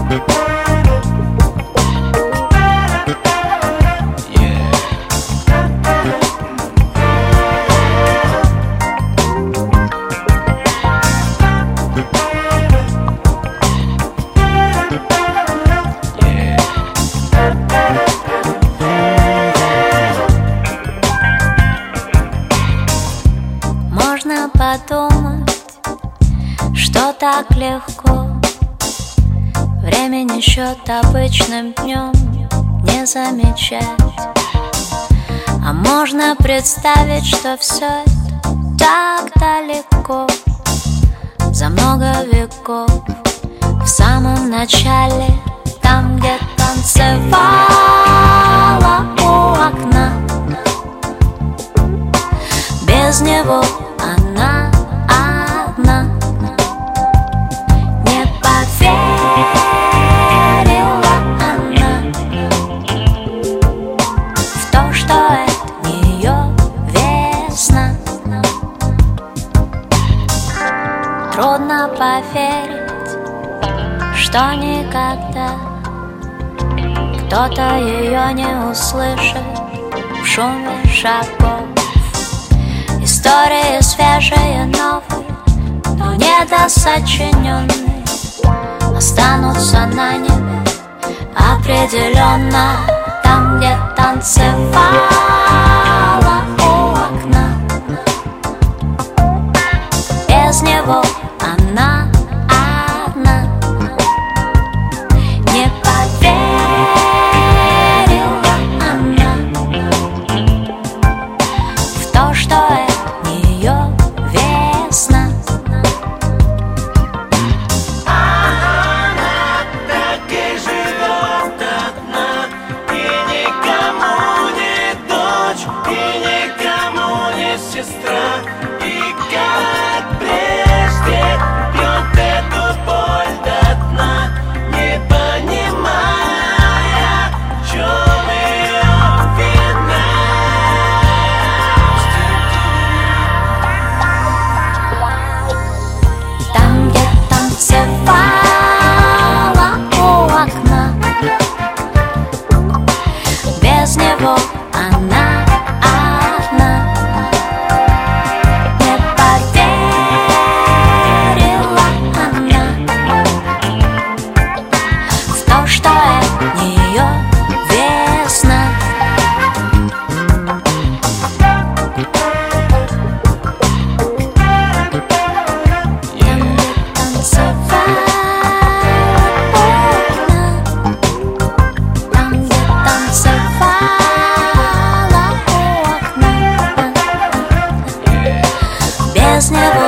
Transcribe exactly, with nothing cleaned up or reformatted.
Можно подумать, что так легко времени счет обычным днем не замечать. А можно представить, что все это так далеко, за много веков, в самом начале, там, где танцевала у окна. Без него она одна. Не поверила она в то, что это ее весна. Трудно поверить, что никогда кто-то ее не услышит в шуме шагов. Истории свежие, новые, но недосочиненные, останутся на небе определенно, там, где танцевала у окна. Без него она одна. Не поверила она в то, что это ее весна. Она так и живет одна, и никому не дочь, и никому не сестра. И как прежде пьет эту боль до дна, не понимая, в чем ее вина. Там, где танцевала у окна, без него она одна. Не поверила она в то, что это ее весна. Там, где танцевала у окна, там, где танцевала у окна, без него